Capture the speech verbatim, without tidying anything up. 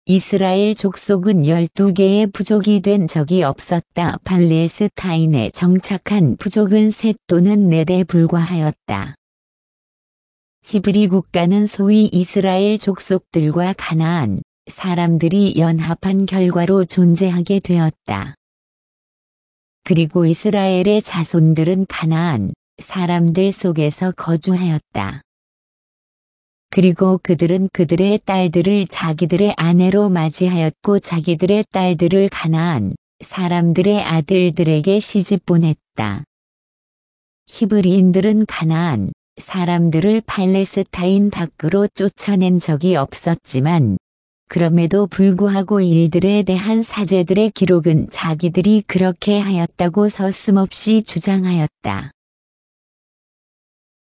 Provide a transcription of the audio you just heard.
이스라엘 족속은 열두 개의 부족이 된 적이 없었다. 팔레스타인에 정착한 부족은 셋 또는 넷에 불과하였다. 히브리 국가는 소위 이스라엘 족속들과 가나안 사람들이 연합한 결과로 존재하게 되었다. 그리고 이스라엘의 자손들은 가나안 사람들 속에서 거주하였다. 그리고 그들은 그들의 딸들을 자기들의 아내로 맞이하였고 자기들의 딸들을 가나안 사람들의 아들들에게 시집 보냈다. 히브리인들은 가나안 사람들을 팔레스타인 밖으로 쫓아낸 적이 없었지만 그럼에도 불구하고 이들에 대한 사제들의 기록은 자기들이 그렇게 하였다고 서슴없이 주장하였다.